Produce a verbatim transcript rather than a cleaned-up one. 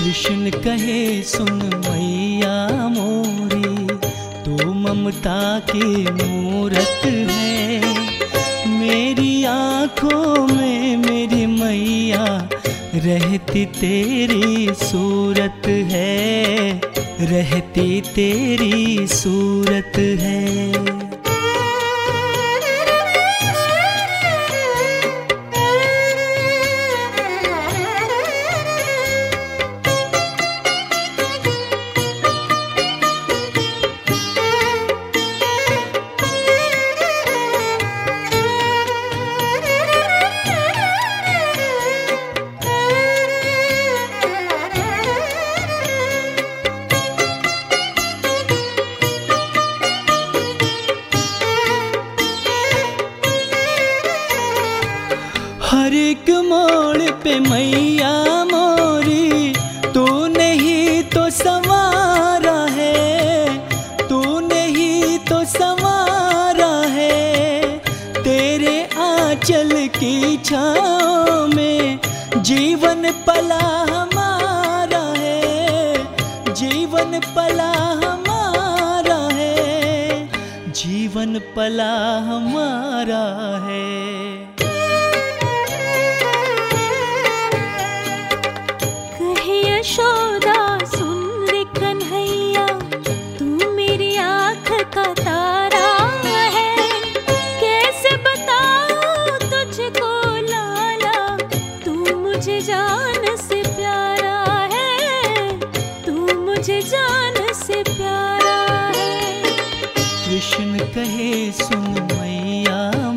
कृष्ण कहे सुन मैया मोरी, तू ममता की मूरत है। मेरी आँखों में मेरी मैया रहती तेरी सूरत है, रहती तेरी सूरत है। हर एक मोड़ पे मैया मोरी, तू नहीं तो संवारा है, तू नहीं तो संवारा है। तेरे आंचल की छाँव में जीवन पला हमारा है, जीवन पला हमारा है, जीवन पला हमारा है। यशोदा सुन रे कन्हैया, तू मेरी आँख का तारा है। कैसे बताऊँ तुझको लाला, तू मुझे जान से प्यारा है, तू मुझे जान से प्यारा है। कृष्ण कहे सुन मैया